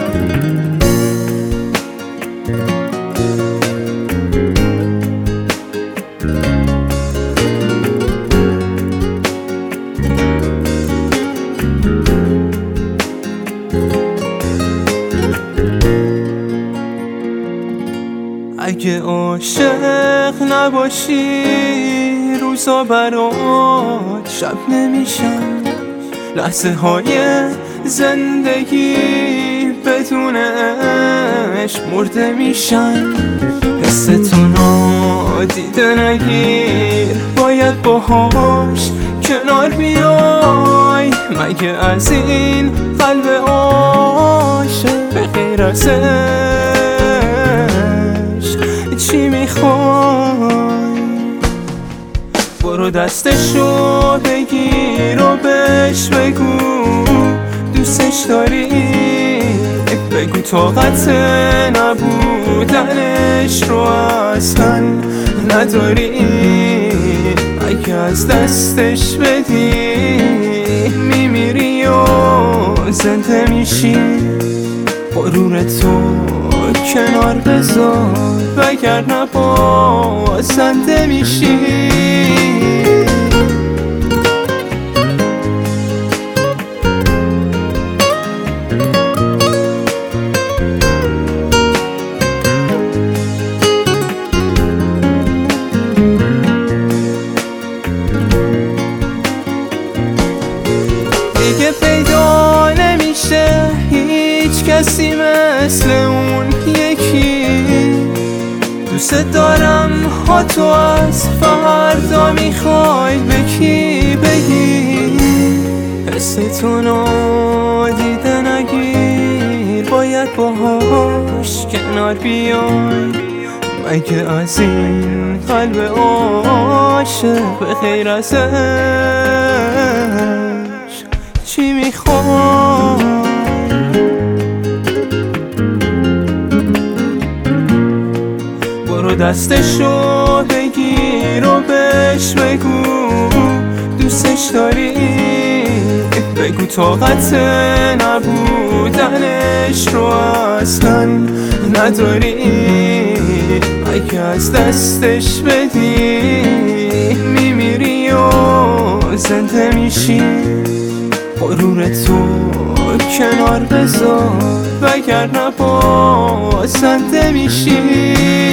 اگه عاشق نباشی روزا برات شب نمیشن، لحظه های زندگی بدون عشق مرده میشن. حس تو نادیده نگیر، باید باهاش کنار بیای. مگه از این قلب عاشق به غیر از چی میخوای؟ برو دستشو بگیر و بهش بگو دوستش داری. بگو طاقت نبودنش رو اصلا نداری. اگه از دستش بدی میمیری و زنده میشی. غرور تو کنار بذار وگرنه بازنده میشی. دیگه پیدا نمیشه هیچ کسی مثل اون یکی. دوست دارم ها تو از فردا میخوای به کی بگی؟ حس تو نادیده نگیر، باید باهاش کنار بیای. مگه از این قلب عاشق به غیر ازش چی میخوای؟ برو دستشو بگیر و بهش بگو دوستش داری. بگو طاقت نبودنش رو اصلا نداری. اگه از دستش بدی میمیری و زنده میشی. غرور تو کنار بذار وگرنه بازنده میشی.